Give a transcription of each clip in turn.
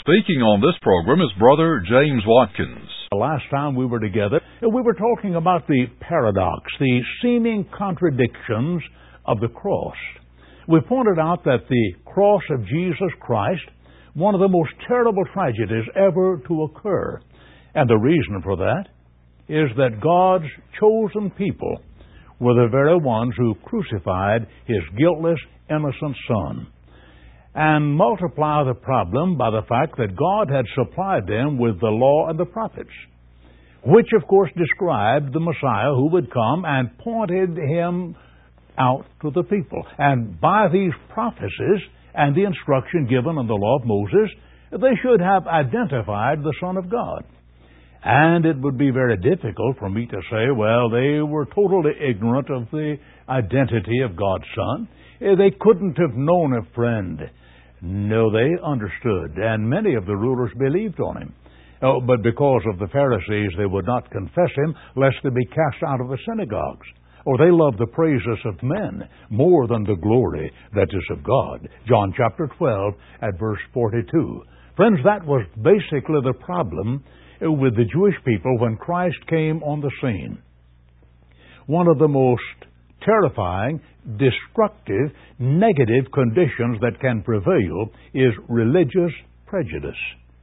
Speaking on this program is Brother James Watkins. Last time we were together, we were talking about the paradox, the seeming contradictions of the cross. We pointed out that the cross of Jesus Christ, one of the most terrible tragedies ever to occur. And the reason for that is that God's chosen people were the very ones who crucified His guiltless, innocent Son. And multiply the problem by the fact that God had supplied them with the law and the prophets, which of course described the Messiah who would come and pointed Him out to the people. And by these prophecies and the instruction given in the law of Moses, they should have identified the Son of God. And it would be very difficult for me to say, well, they were totally ignorant of the identity of God's Son. They couldn't have known a friend. No, they understood, and many of the rulers believed on Him. But because of the Pharisees, they would not confess Him, lest they be cast out of the synagogues. Or they loved the praises of men more than the glory that is of God. John chapter 12 at verse 42. Friends, that was basically the problem with the Jewish people when Christ came on the scene. One of the most terrifying, destructive, negative conditions that can prevail is religious prejudice.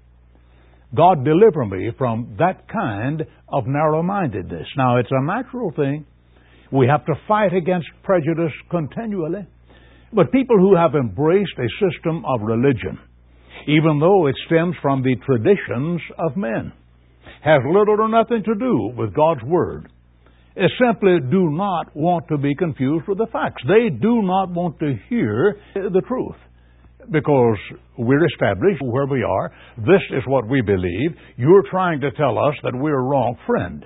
God deliver me from that kind of narrow-mindedness. Now, it's a natural thing. We have to fight against prejudice continually. But people who have embraced a system of religion, even though it stems from the traditions of men, has little or nothing to do with God's Word, simply do not want to be confused with the facts. They do not want to hear the truth. Because we're established where we are. This is what we believe. You're trying to tell us that we're wrong. Friend,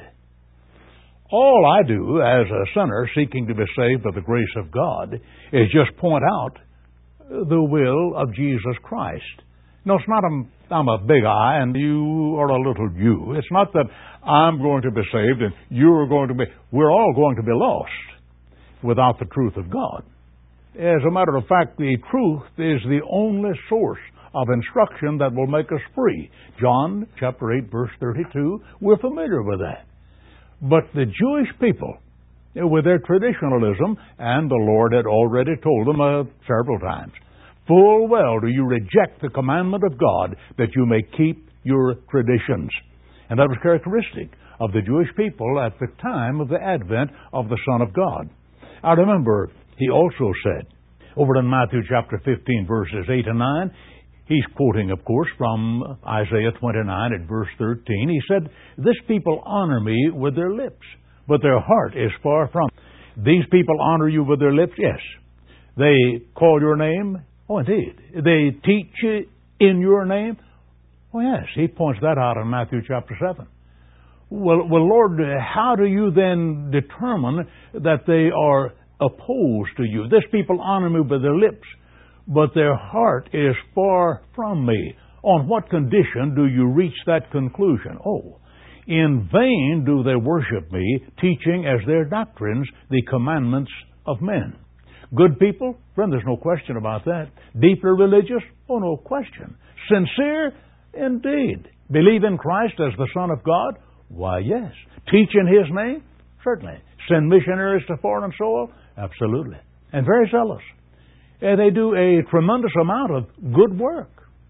all I do as a sinner seeking to be saved by the grace of God is just point out the will of Jesus Christ. No, it's not I'm a big I and you are a little you. It's not that I'm going to be saved and you're going to be. We're all going to be lost without the truth of God. As a matter of fact, the truth is the only source of instruction that will make us free. John chapter 8, verse 32, we're familiar with that. But the Jewish people, with their traditionalism, and the Lord had already told them several times, full well do you reject the commandment of God that you may keep your traditions. And that was characteristic of the Jewish people at the time of the advent of the Son of God. I remember He also said, over in Matthew chapter 15, verses 8 and 9, He's quoting, of course, from Isaiah 29 at verse 13. He said, this people honor me with their lips, but their heart is far from me. These people honor you with their lips? Yes. They call your name? Oh, indeed. They teach you in your name? Oh, yes. He points that out in Matthew chapter 7. Well, Lord, how do you then determine that they are opposed to you? This people honor me with their lips, but their heart is far from me. On what condition do you reach that conclusion? Oh, in vain do they worship me, teaching as their doctrines the commandments of men. Good people? Friend, there's no question about that. Deeply religious? Oh, no question. Sincere? Indeed. Believe in Christ as the Son of God? Why, yes. Teach in His name? Certainly. Send missionaries to foreign soil? Absolutely. And very zealous. They do a tremendous amount of good work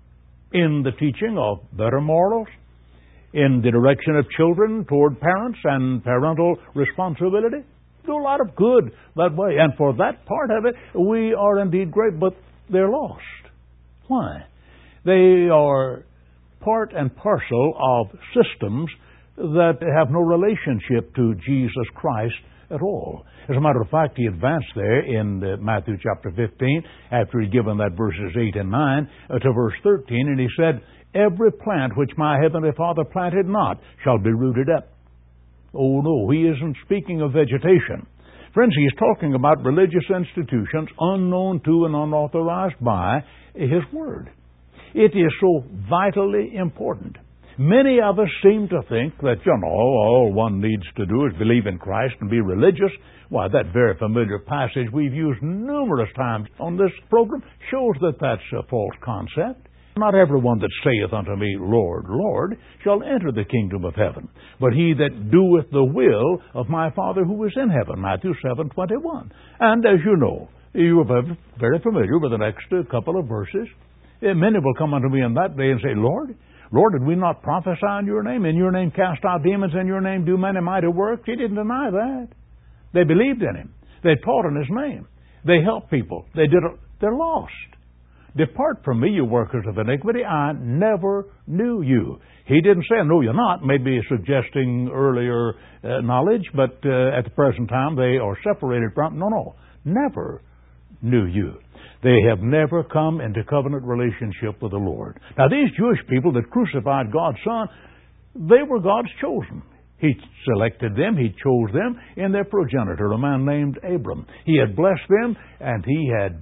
in the teaching of better morals, in the direction of children toward parents and parental responsibility. Do a lot of good that way. And for that part of it, we are indeed great, but they're lost. Why? They are part and parcel of systems that have no relationship to Jesus Christ at all. As a matter of fact, He advanced there in Matthew chapter 15, after He'd given that verses 8 and 9, to verse 13, and He said, every plant which my heavenly Father planted not shall be rooted up. Oh no, He isn't speaking of vegetation. Friends, He's talking about religious institutions unknown to and unauthorized by His Word. It is so vitally important. Many of us seem to think that, all one needs to do is believe in Christ and be religious. Why, that very familiar passage we've used numerous times on this program shows that that's a false concept. Not everyone that saith unto me, Lord, Lord, shall enter the kingdom of heaven, but he that doeth the will of my Father who is in heaven. Matthew 7:21. And as you know, you are very familiar with the next couple of verses. Many will come unto me in that day and say, Lord, Lord, did we not prophesy in your name? In your name cast out demons, in your name do many mighty works? He didn't deny that. They believed in him. They taught in his name. They helped people. They're lost. Depart from me, you workers of iniquity. I never knew you. He didn't say, no, you're not, maybe suggesting earlier knowledge, but at the present time they are separated from. No, never knew you. They have never come into covenant relationship with the Lord. Now, these Jewish people that crucified God's Son, they were God's chosen. He selected them. He chose them in their progenitor, a man named Abram. He had blessed them, and he had,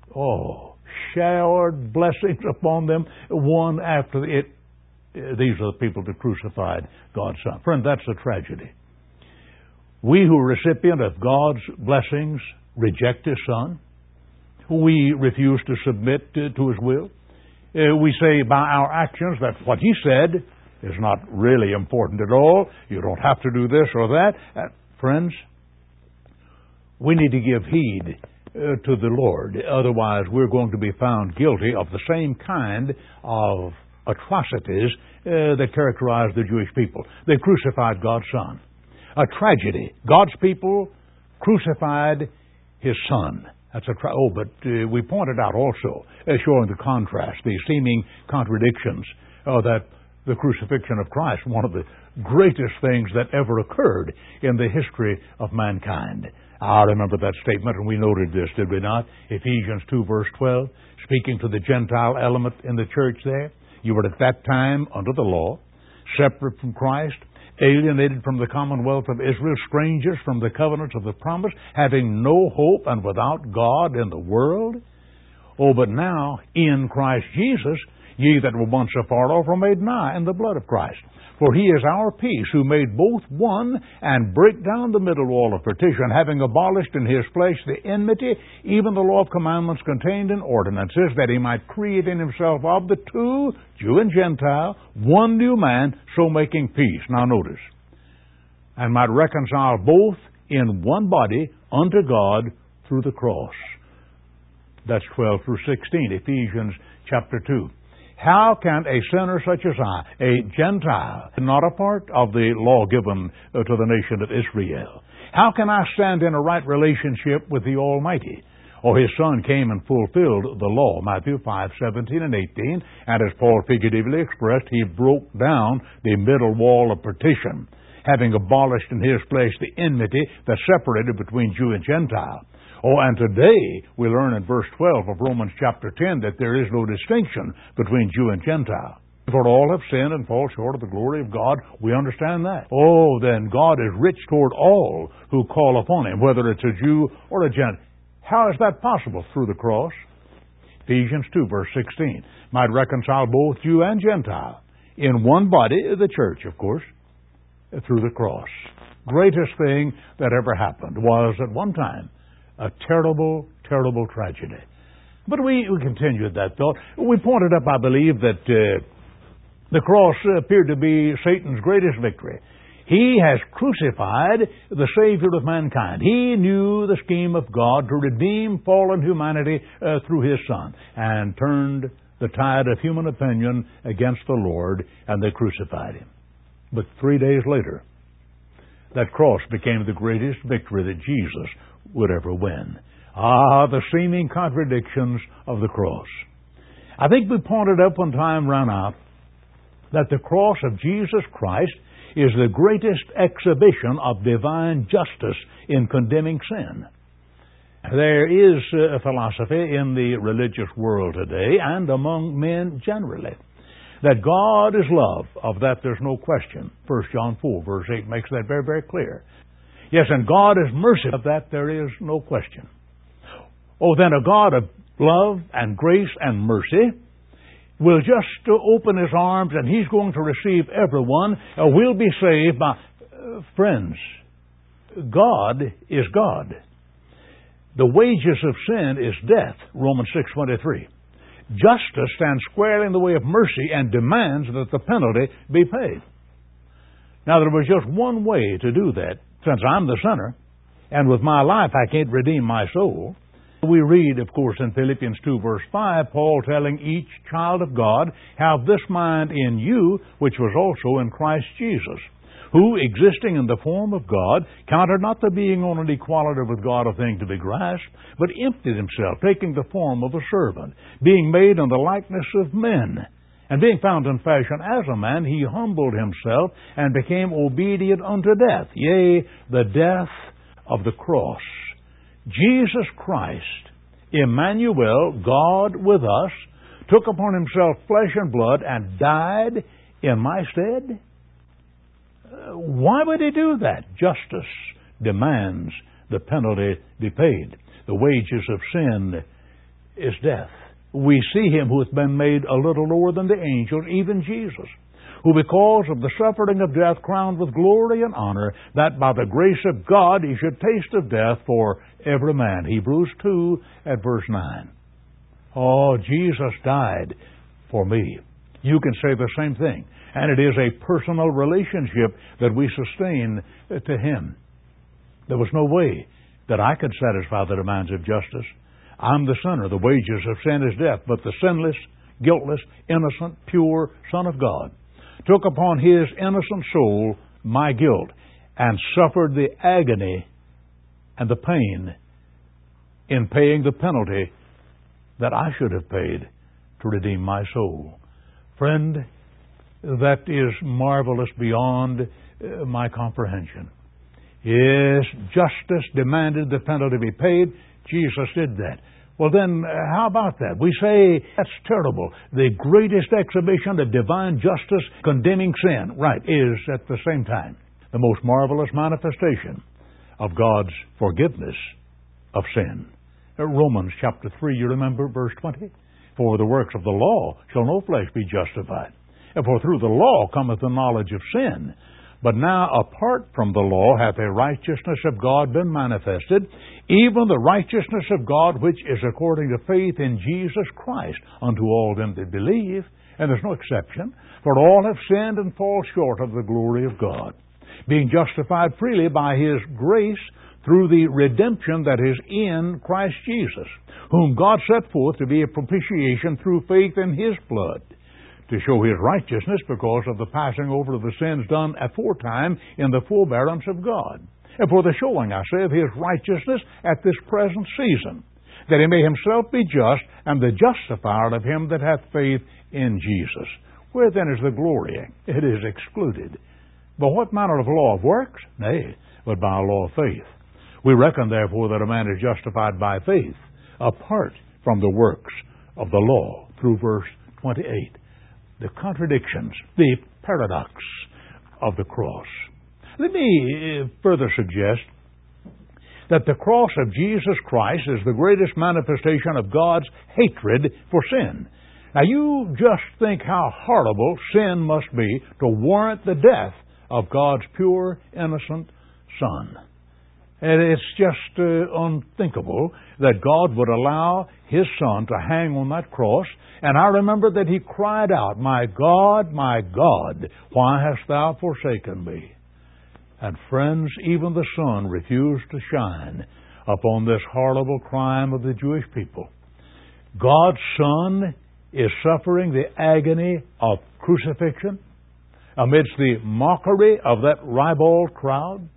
showered blessings upon them, one after it. These are the people that crucified God's Son. Friend, that's a tragedy. We who are recipient of God's blessings reject His Son. We refuse to submit to His will. We say by our actions that what He said is not really important at all. You don't have to do this or that. Friends, we need to give heed to the Lord. Otherwise, we're going to be found guilty of the same kind of atrocities that characterize the Jewish people. They crucified God's Son. A tragedy. God's people crucified His Son. That's but we pointed out also, showing the contrast, the seeming contradictions, that the crucifixion of Christ, one of the greatest things that ever occurred in the history of mankind. I remember that statement, and we noted this, did we not? Ephesians 2, verse 12, speaking to the Gentile element in the church there. You were at that time under the law, separate from Christ, alienated from the commonwealth of Israel, strangers from the covenants of the promise, having no hope and without God in the world. But now, in Christ Jesus, ye that were once afar off are made nigh in the blood of Christ. For He is our peace, who made both one, and brake down the middle wall of partition, having abolished in His flesh the enmity, even the law of commandments contained in ordinances, that He might create in Himself of the two, Jew and Gentile, one new man, so making peace. Now notice, and might reconcile both in one body unto God through the cross. That's 12 through 16, Ephesians chapter 2. How can a sinner such as I, a Gentile, not a part of the law given to the nation of Israel, how can I stand in a right relationship with the Almighty? His Son came and fulfilled the law, Matthew 5:17 and 18, and as Paul figuratively expressed, He broke down the middle wall of partition, having abolished in His flesh the enmity that separated between Jew and Gentile. And today we learn in verse 12 of Romans chapter 10 that there is no distinction between Jew and Gentile. For all have sinned and fall short of the glory of God. We understand that. Then God is rich toward all who call upon Him, whether it's a Jew or a Gentile. How is that possible? Through the cross. Ephesians 2, verse 16. Might reconcile both Jew and Gentile in one body, the church, of course, through the cross. Greatest thing that ever happened was at one time a terrible, terrible tragedy. But we continued that thought. We pointed up, I believe, that the cross appeared to be Satan's greatest victory. He has crucified the Savior of mankind. He knew the scheme of God to redeem fallen humanity through His Son, and turned the tide of human opinion against the Lord, and they crucified Him. But 3 days later, that cross became the greatest victory that Jesus would ever win. The seeming contradictions of the cross. I think we pointed up when time ran out that the cross of Jesus Christ is the greatest exhibition of divine justice in condemning sin. There is a philosophy in the religious world today and among men generally that God is love. Of that there's no question. 1 John 4 verse 8 makes that very, very clear. Yes, and God is mercy. Of that there is no question. Then a God of love and grace and mercy will just open His arms, and He's going to receive everyone. We'll be saved by... friends, God is God. The wages of sin is death, Romans 6:23. justice stands squarely in the way of mercy and demands that the penalty be paid. Now, there was just one way to do that, since I'm the sinner, and with my life I can't redeem my soul. We read, of course, in Philippians 2, verse 5, Paul telling each child of God, "Have this mind in you, which was also in Christ Jesus, who, existing in the form of God, counted not the being on an equality with God a thing to be grasped, but emptied himself, taking the form of a servant, being made in the likeness of men. And being found in fashion as a man, he humbled himself and became obedient unto death, yea, the death of the cross." Jesus Christ, Emmanuel, God with us, took upon himself flesh and blood and died in my stead. Why would he do that? Justice demands the penalty be paid. The wages of sin is death. We see him who hath been made a little lower than the angels, even Jesus, who because of the suffering of death crowned with glory and honor, that by the grace of God he should taste of death for every man. Hebrews 2 at verse 9. Oh, Jesus died for me. You can say the same thing. And it is a personal relationship that we sustain to him. There was no way that I could satisfy the demands of justice. I'm the sinner. The wages of sin is death. But the sinless, guiltless, innocent, pure Son of God took upon his innocent soul my guilt and suffered the agony and the pain in paying the penalty that I should have paid to redeem my soul. Friend, that is marvelous beyond my comprehension. Yes, justice demanded the penalty be paid. Jesus did that. Well then, how about that? We say, that's terrible. The greatest exhibition of divine justice condemning sin, right, is at the same time the most marvelous manifestation of God's forgiveness of sin. Romans chapter 3, you remember verse 20? For the works of the law shall no flesh be justified. For through the law cometh the knowledge of sin. But now apart from the law hath a righteousness of God been manifested, even the righteousness of God which is according to faith in Jesus Christ unto all them that believe. And there's no exception, for all have sinned and fall short of the glory of God, being justified freely by his grace through the redemption that is in Christ Jesus, whom God set forth to be a propitiation through faith in his blood, to show his righteousness because of the passing over of the sins done aforetime in the forbearance of God, and for the showing, I say, of his righteousness at this present season, that he may himself be just and the justifier of him that hath faith in Jesus. Where then is the glorying? It is excluded. But what manner of law of works? Nay, but by a law of faith. We reckon, therefore, that a man is justified by faith, apart from the works of the law, through verse 28. The contradictions, the paradox of the cross. Let me further suggest that the cross of Jesus Christ is the greatest manifestation of God's hatred for sin. Now you just think how horrible sin must be to warrant the death of God's pure, innocent Son. And it's just unthinkable that God would allow His Son to hang on that cross. And I remember that He cried out, my God, why hast Thou forsaken me?" And friends, even the sun refused to shine upon this horrible crime of the Jewish people. God's Son is suffering the agony of crucifixion amidst the mockery of that ribald crowd.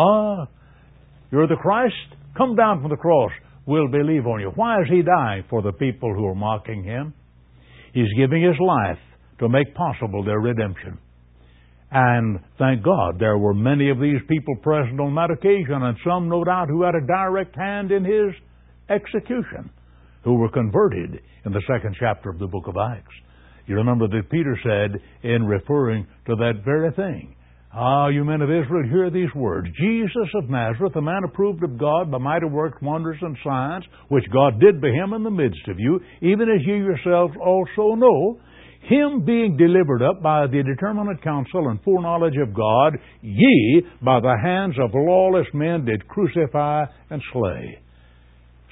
You're the Christ? Come down from the cross. We'll believe on you. Why is He dying? For the people who are mocking Him. He's giving His life to make possible their redemption. And thank God there were many of these people present on that occasion, and some, no doubt, who had a direct hand in His execution, who were converted in the 2nd chapter of the book of Acts. You remember that Peter said, in referring to that very thing, you men of Israel, hear these words. Jesus of Nazareth, a man approved of God by mighty works, wonders, and signs, which God did by Him in the midst of you, even as ye yourselves also know, Him being delivered up by the determinate counsel and foreknowledge of God, ye by the hands of lawless men did crucify and slay.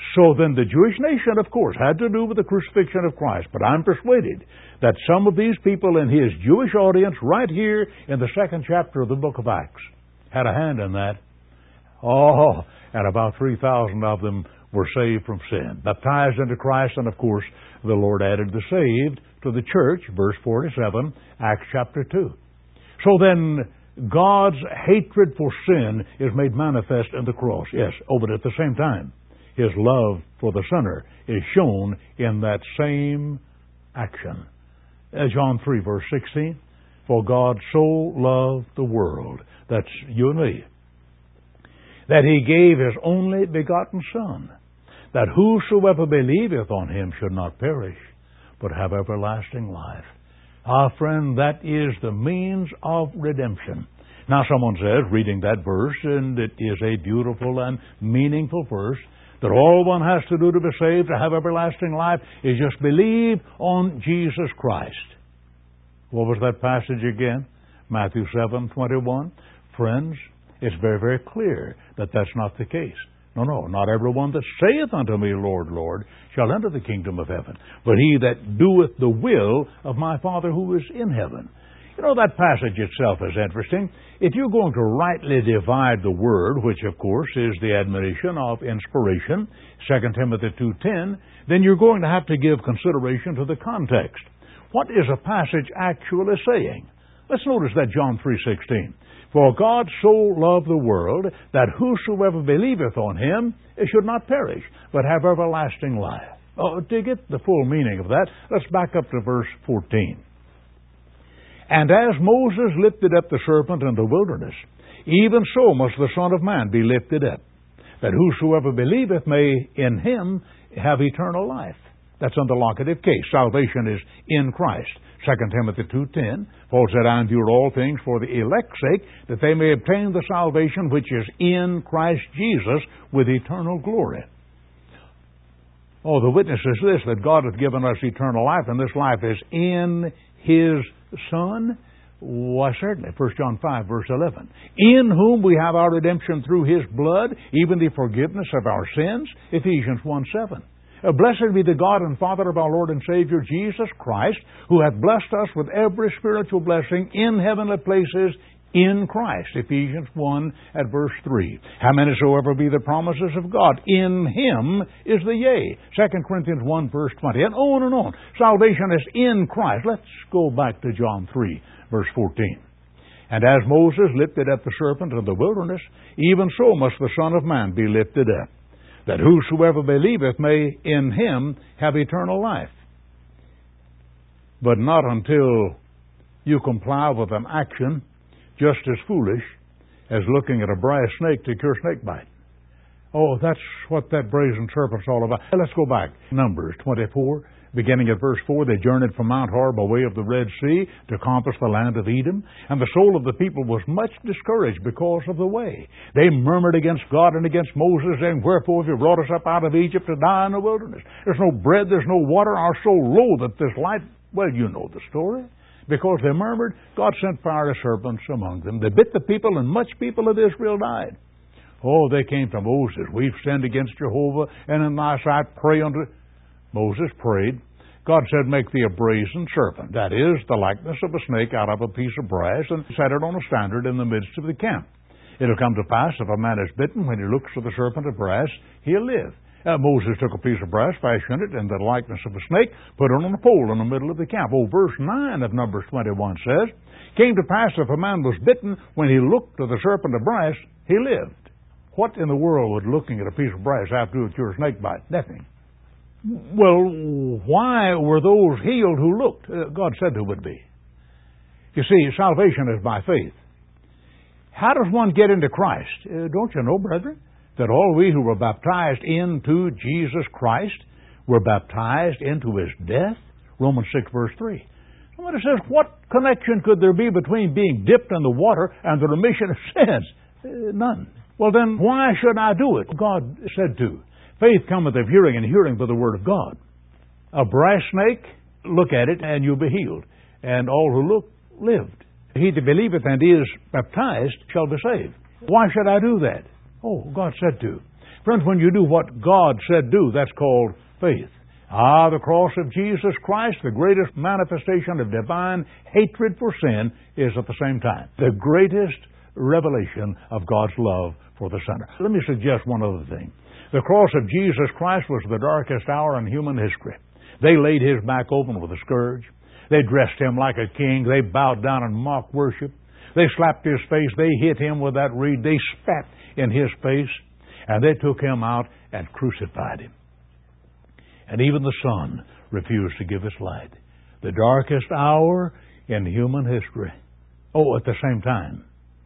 So then the Jewish nation, of course, had to do with the crucifixion of Christ. But I'm persuaded that some of these people in his Jewish audience right here in the 2nd chapter of the book of Acts had a hand in that. Oh, and about 3,000 of them were saved from sin, baptized into Christ, and of course, the Lord added the saved to the church, verse 47, Acts chapter 2. So then, God's hatred for sin is made manifest in the cross, yes. Oh, but at the same time, His love for the sinner is shown in that same action. John 3, verse 16, for God so loved the world, that's you and me, that He gave His only begotten Son, that whosoever believeth on Him should not perish, but have everlasting life. Ah, friend, that is the means of redemption. Now someone says, reading that verse, and it is a beautiful and meaningful verse, that all one has to do to be saved, to have everlasting life, is just believe on Jesus Christ. What was that passage again? Matthew 7:21. Friends, it's very, very clear that that's not the case. No, not everyone that saith unto me, Lord, Lord, shall enter the kingdom of heaven, but he that doeth the will of my Father who is in heaven. You know, that passage itself is interesting. If you're going to rightly divide the Word, which of course is the admonition of inspiration, 2 Timothy 2:10, then you're going to have to give consideration to the context. What is a passage actually saying? Let's notice that John 3:16. For God so loved the world that whosoever believeth on Him should not perish, but have everlasting life. To get the full meaning of that, let's back up to verse 14. And as Moses lifted up the serpent in the wilderness, even so must the Son of Man be lifted up, that whosoever believeth may in Him have eternal life. That's in the locative case. Salvation is in Christ. 2 Timothy 2:10, Paul said, I endure all things for the elect's sake, that they may obtain the salvation which is in Christ Jesus with eternal glory. Oh, the witness is this, that God hath given us eternal life, and this life is in His Son? Why, certainly. 1 John 5, verse 11. In whom we have our redemption through His blood, even the forgiveness of our sins. Ephesians 1:7. Blessed be the God and Father of our Lord and Savior Jesus Christ, who hath blessed us with every spiritual blessing in heavenly places in Christ. Ephesians 1 at verse 3. How many soever be the promises of God, in Him is the yea. 2 Corinthians 1 verse 20. And on and on. Salvation is in Christ. Let's go back to John 3 verse 14. And as Moses lifted up the serpent in the wilderness, even so must the Son of Man be lifted up, that whosoever believeth may in Him have eternal life. But not until you comply with an action just as foolish as looking at a brass snake to cure snake bite. Oh, that's what that brazen serpent's all about. Let's go back. Numbers 24, beginning at verse 4, they journeyed from Mount Hor by way of the Red Sea to compass the land of Edom, and the soul of the people was much discouraged because of the way. They murmured against God and against Moses, saying, Wherefore have you brought us up out of Egypt to die in the wilderness? There's no bread, there's no water, our soul loatheth this life. Well, you know the story. Because they murmured, God sent fiery serpents among them. They bit the people, and much people of Israel died. Oh, they came to Moses. We've sinned against Jehovah, and in thy sight pray unto... Moses prayed. God said, make thee a brazen serpent. That is, the likeness of a snake out of a piece of brass, and set it on a standard in the midst of the camp. It'll come to pass, if a man is bitten, when he looks to the serpent of brass, he'll live. Moses took a piece of brass, fashioned it in the likeness of a snake, put it on a pole in the middle of the camp. Oh, verse 9 of Numbers 21 says, came to pass, if a man was bitten, when he looked to the serpent of brass, he lived. What in the world would looking at a piece of brass have to do with your snake bite? Nothing. Well, why were those healed who looked? God said who would be. You see, salvation is by faith. How does one get into Christ? Don't you know, brethren, that all we who were baptized into Jesus Christ were baptized into His death? Romans 6, verse 3. Somebody says, what connection could there be between being dipped in the water and the remission of sins? None. Well, then, why should I do it? God said to. Faith cometh of hearing, and hearing by the word of God. A brass snake, look at it, and you'll be healed. And all who look, lived. He that believeth and is baptized shall be saved. Why should I do that? Oh, God said to. Friends, when you do what God said do, that's called faith. The cross of Jesus Christ, the greatest manifestation of divine hatred for sin, is at the same time the greatest revelation of God's love for the sinner. Let me suggest one other thing. The cross of Jesus Christ was the darkest hour in human history. They laid His back open with a scourge. They dressed Him like a king. They bowed down in mock worship. They slapped His face. They hit Him with that reed. They spat in His face. And they took Him out and crucified Him. And even the sun refused to give its light. The darkest hour in human history, at the same time,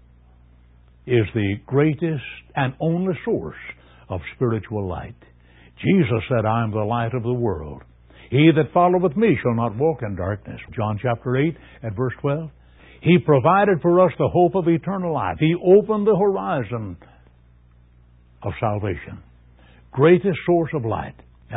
is the greatest and only source of spiritual light. Jesus said, I am the light of the world. He that followeth me shall not walk in darkness. John chapter 8 at verse 12. He provided for us the hope of eternal life. He opened the horizon of salvation. Greatest source of light.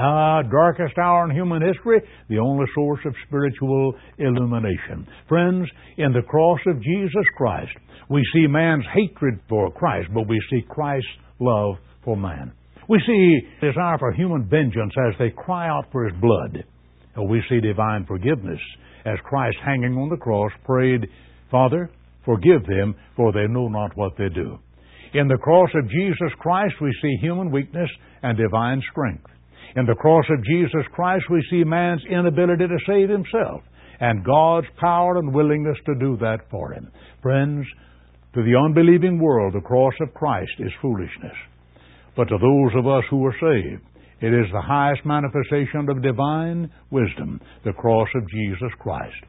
Darkest hour in human history, the only source of spiritual illumination. Friends, in the cross of Jesus Christ, we see man's hatred for Christ, but we see Christ's love for man. We see desire for human vengeance as they cry out for His blood. We see divine forgiveness as Christ, hanging on the cross, prayed, Father, forgive them, for they know not what they do. In the cross of Jesus Christ, we see human weakness and divine strength. In the cross of Jesus Christ, we see man's inability to save himself and God's power and willingness to do that for him. Friends, to the unbelieving world, the cross of Christ is foolishness. But to those of us who are saved, it is the highest manifestation of divine wisdom, the cross of Jesus Christ.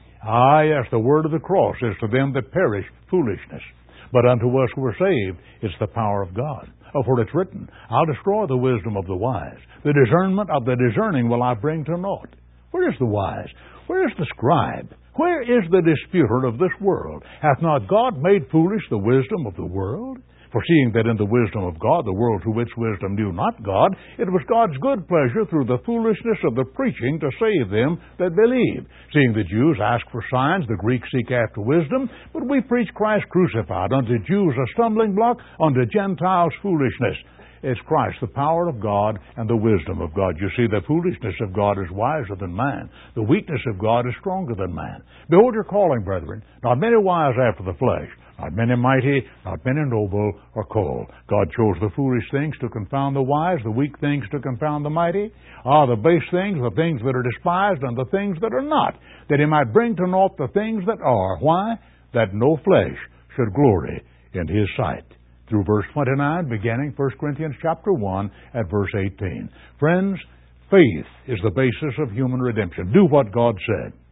Yes, the word of the cross is to them that perish foolishness. But unto us who are saved, it's the power of God. For it's written, I'll destroy the wisdom of the wise. The discernment of the discerning will I bring to naught. Where is the wise? Where is the scribe? Where is the disputer of this world? Hath not God made foolish the wisdom of the world? For seeing that in the wisdom of God the world through its wisdom knew not God, it was God's good pleasure through the foolishness of the preaching to save them that believe. Seeing the Jews ask for signs, the Greeks seek after wisdom, but we preach Christ crucified, unto Jews a stumbling block, unto Gentiles foolishness. It's Christ, the power of God and the wisdom of God. You see, the foolishness of God is wiser than man. The weakness of God is stronger than man. Behold your calling, brethren. Not many wise after the flesh, not many mighty, not many noble are called. God chose the foolish things to confound the wise, the weak things to confound the mighty, the base things, the things that are despised, and the things that are not, that He might bring to naught the things that are. Why? That no flesh should glory in His sight. Through verse 29, beginning 1 Corinthians chapter 1 at verse 18. Friends, faith is the basis of human redemption. Do what God said.